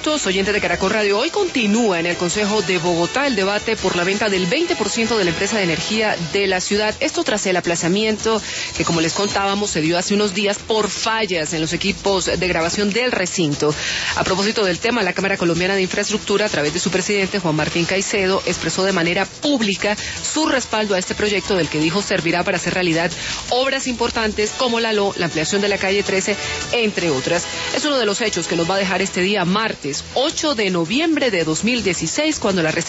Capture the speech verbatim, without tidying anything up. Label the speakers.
Speaker 1: minutos, oyentes de Caracol Radio. Hoy continúa en el Consejo de Bogotá el debate por la venta del veinte por ciento de la empresa de energía de la ciudad. Esto tras el aplazamiento que, como les contábamos, se dio hace unos días por fallas en los equipos de grabación del recinto. A propósito del tema, la Cámara Colombiana de Infraestructura, a través de su presidente Juan Martín Caicedo, expresó de manera pública su respaldo a este proyecto, del que dijo servirá para hacer realidad obras importantes como la L O, la ampliación de la calle trece, entre otras. Es uno de los hechos que nos va a dejar este día martes ocho de noviembre de dos mil dieciséis, cuando la